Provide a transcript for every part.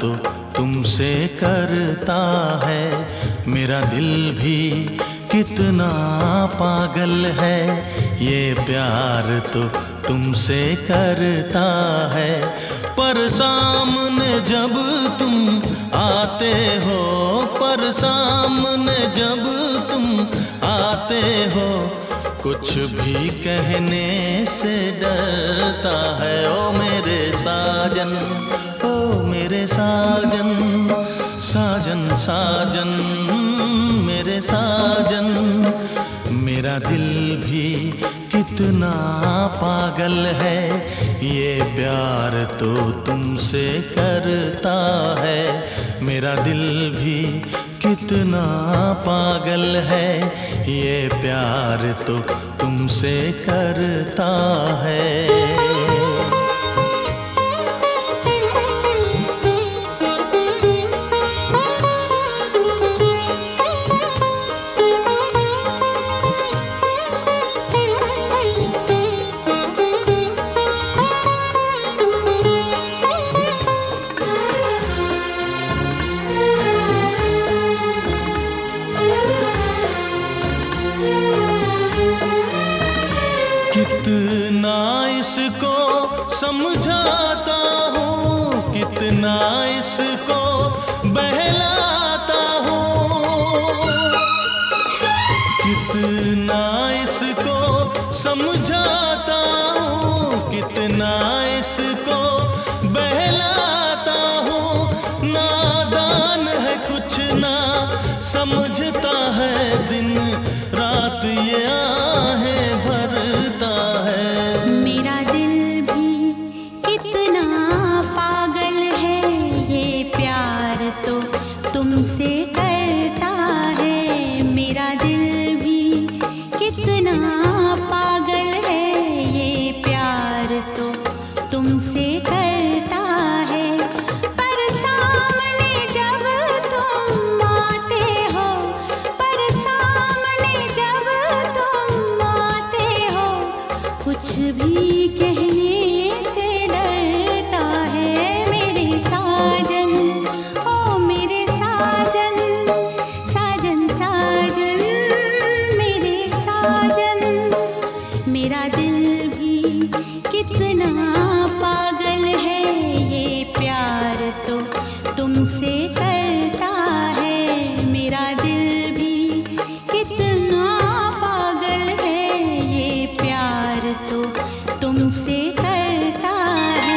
तो तुमसे करता है, मेरा दिल भी कितना पागल है। ये प्यार तो तुमसे करता है, पर सामने जब तुम आते हो, पर सामने जब तुम आते हो, कुछ भी कहने से डरता है। ओ मेरे साजन, ओ मेरे साजन, साजन साजन मेरे साजन। मेरा दिल भी कितना पागल है, ये प्यार तो तुमसे करता है। मेरा दिल भी कितना पागल है, ये प्यार तो तुमसे करता है। कितना इसको समझाता हूँ, कितना इसको बहलाता हूँ, कितना इसको समझाता हूँ, कितना इसको बहलाता हूँ। नादान है कुछ ना समझता है, दिन रात ये आहें भरता है। मेरा दिल भी कितना पागल है, ये प्यार तो तुमसे करता है। मेरा दिल भी कितना पागल है, ये प्यार तो तुमसे करता है। पर सामने जब तुम आते हो, पर सामने जब तुम आते हो, कुछ भी कहने से डरता है। मेरे साजन, ओ मेरे साजन, साजन साजन मेरे साजन। मेरा दिल भी कितना पागल है, ये प्यार तो तुमसे करता है। मेरा दिल भी कितना पागल है, ये प्यार तो तुमसे करता है।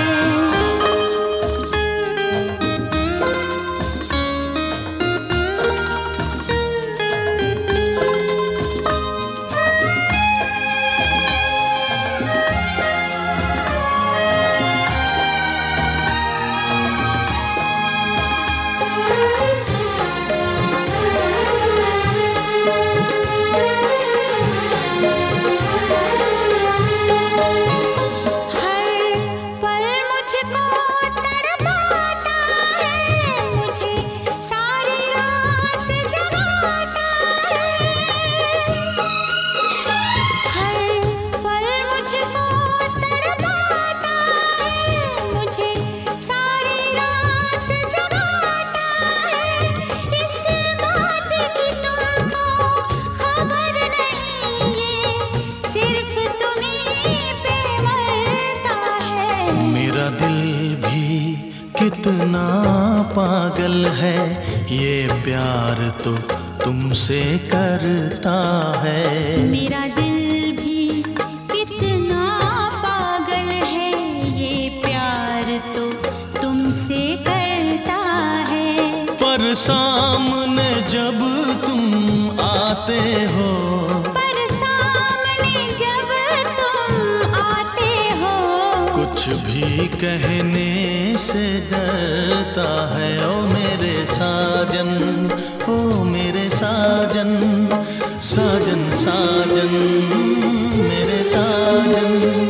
मेरा दिल भी कितना पागल है, ये प्यार तो तुमसे करता है। मेरा दिल भी कितना पागल है, ये प्यार तो तुमसे करता है। पर सामने जब तुम आते हो, पर सामने जब तुम आते हो, कुछ भी कहने से डरता है। ओ मेरे साजन, ओ मेरे साजन, साजन साजन मेरे साजन।